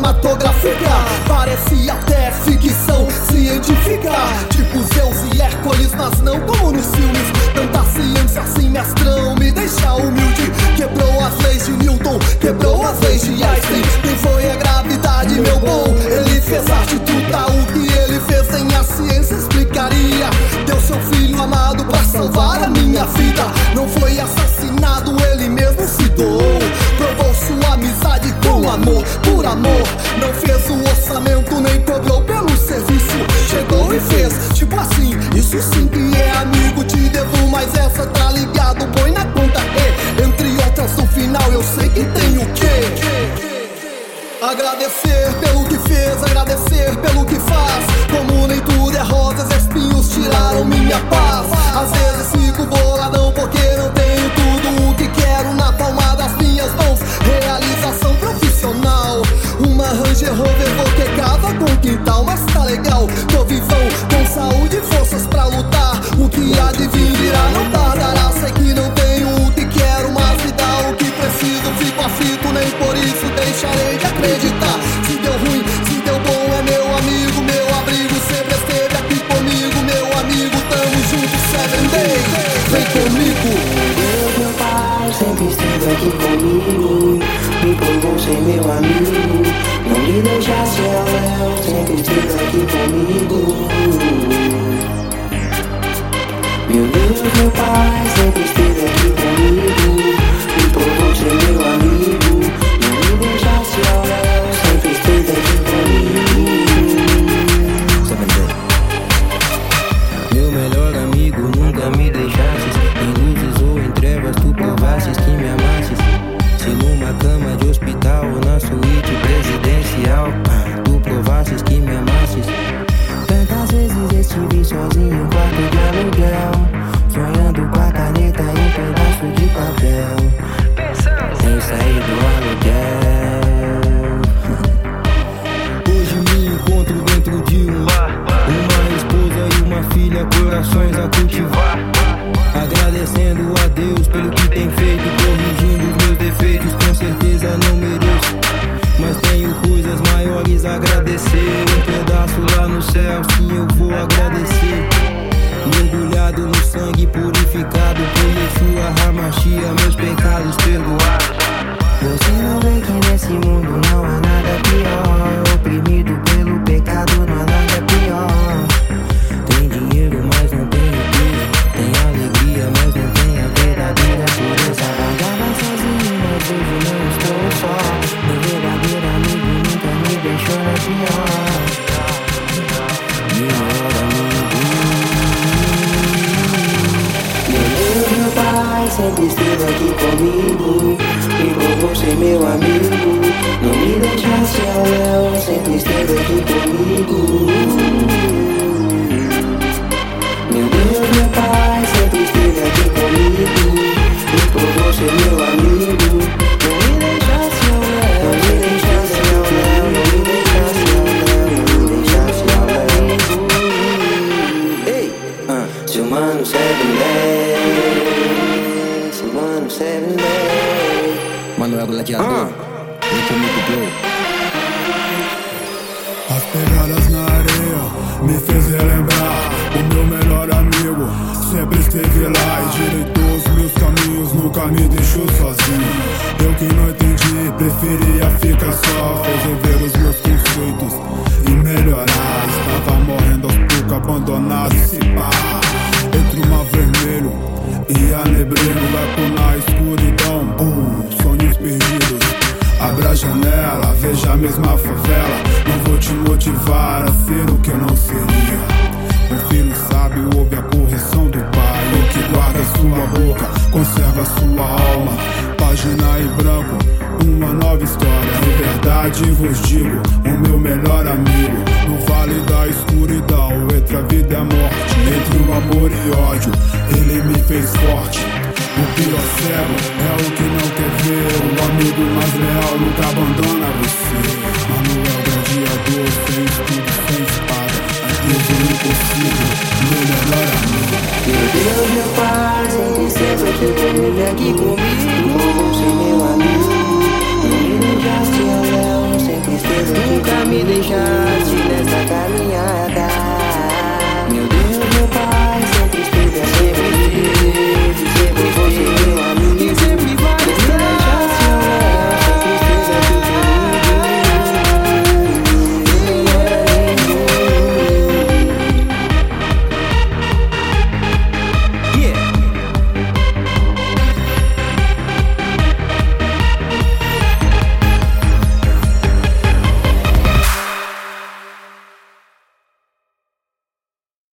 cinematográfica. Parecia até ficção científica, tipo Zeus e Hércules, mas não como nos filmes. Tanta ciência assim, mestrão, me deixa humilde. Quebrou as leis de Newton, quebrou as leis de Einstein. Quem foi a gravidade, meu bom? Ele fez arte, tudo o que ele fez sem a ciência explicaria. Deu seu filho amado pra salvar a minha vida. Não foi assassinado, ele mesmo se doou. Provou sua amizade com amor, por amor. Não fez o orçamento, nem cobrou pelo serviço. Chegou e fez, tipo assim, isso sim que é amigo. Te devo, mas essa tá ligado, põe na conta. Entre outras, no final eu sei que tem o quê? Agradecer pelo que fez, agradecer pelo que faz. Como nem tudo é rosas, espinhos tiraram minha paz. Às vezes fico boladão porque não tenho tudo o que quero na palma das minhas mãos. Realização profissional, uma Range Rover, vou ter casa com quintal. Mas tá legal, tô vivão, com saúde e forças pra lutar. O que há de vir virá, não tardará. Sei que não tenho o que quero, mas me dá o que preciso. Fico aflito, nem por isso deixarei de acreditar. Se deu ruim, se deu bom, é meu amigo, meu abrigo. Sempre esteve aqui comigo, meu amigo. Tamo junto, 7 Days, vem comigo. Deus, meu pai, sempre esteve aqui comigo. Me provou ser meu amigo. Não me deixasse ao léu, sempre esteve aqui comigo. Meu Deus, meu pai, sempre esteve aqui comigo. Me provou ser meu amigo. Não me deixasse ao léu, sempre esteve aqui comigo. Meu melhor amigo, nunca me deixasses. Em luzes ou em trevas, tu provasses que me amasses. Se numa cama de hospital ou na suíte presidencial, tu provasses que me amasses. Tantas vezes estive sozinho em um quarto de aluguel, sonhando com a caneta e um pedaço de papel, sem sair do aluguel. Hoje me encontro dentro de um lar, uma esposa e uma filha, corações a cultivar. Agradecendo a Deus pelo que tem feito, corrigindo os meus defeitos. Com certeza não mereço, mas tenho coisas maiores a agradecer. Um pedaço lá no céu, sim, eu vou agradecer. Mergulhado no sangue purificado por Yeshua HaMashiach, meus pecados perdoados. Você não vê que nesse mundo não há nada pior. Oprimido pelo pecado não há nada pior. Tem dinheiro, mas não tem riqueza. Tem alegria, mas não tem a verdadeira pureza. Vagava sozinho, mas hoje não estou só. Meu verdadeiro amigo nunca me deixou na pior. Meu melhor amigo. Meu Deus, meu pai, sempre esteve aqui comigo. Me provou ser meu amigo. Não me deixasse ao léu, sempre esteve aqui comigo. Meu Deus, meu pai, sempre esteve aqui comigo. Me provou ser meu amigo. Não me deixasse ao léu, não me deixasse ao léu, não me deixasse ao léu, não me deixasse ao léu. Ei, seu mano 7 Days, seu mano 7 Days. Manuel Gladiador, vem comigo, bro. As pegadas na areia me fez relembrar o meu melhor amigo, sempre esteve lá e direitou os meus caminhos, nunca me deixou sozinho. Eu que não entendi, preferia ficar só, fez rever os meus conceitos e melhorar. Estava morrendo aos poucos, abandonado, se pá. Entre o mar vermelho e a neblina, leco na escuridão, sonhos perdidos. Abra a janela, veja a mesma favela. Não vou te motivar a ser o que eu não seria. O filho sábio ouve a correção do pai. O que guarda sua boca, conserva sua alma. Página em branco, uma nova história. Em verdade vos digo, o meu melhor amigo. No vale da escuridão, entre a vida e a morte, entre o amor e ódio, ele me fez forte. O pior cego é o que não quer ver. O amigo mais leal nunca abandona você. Manuel Gladiador, sem escudo, sem espada. Deus é impossível, meu melhor amigo. Meu Deus, meu pai, sempre esteve aqui comigo, aqui comigo. Ser meu amigo, não me deixaste ao léu, sempre esteve me deixaste nessa caminhada.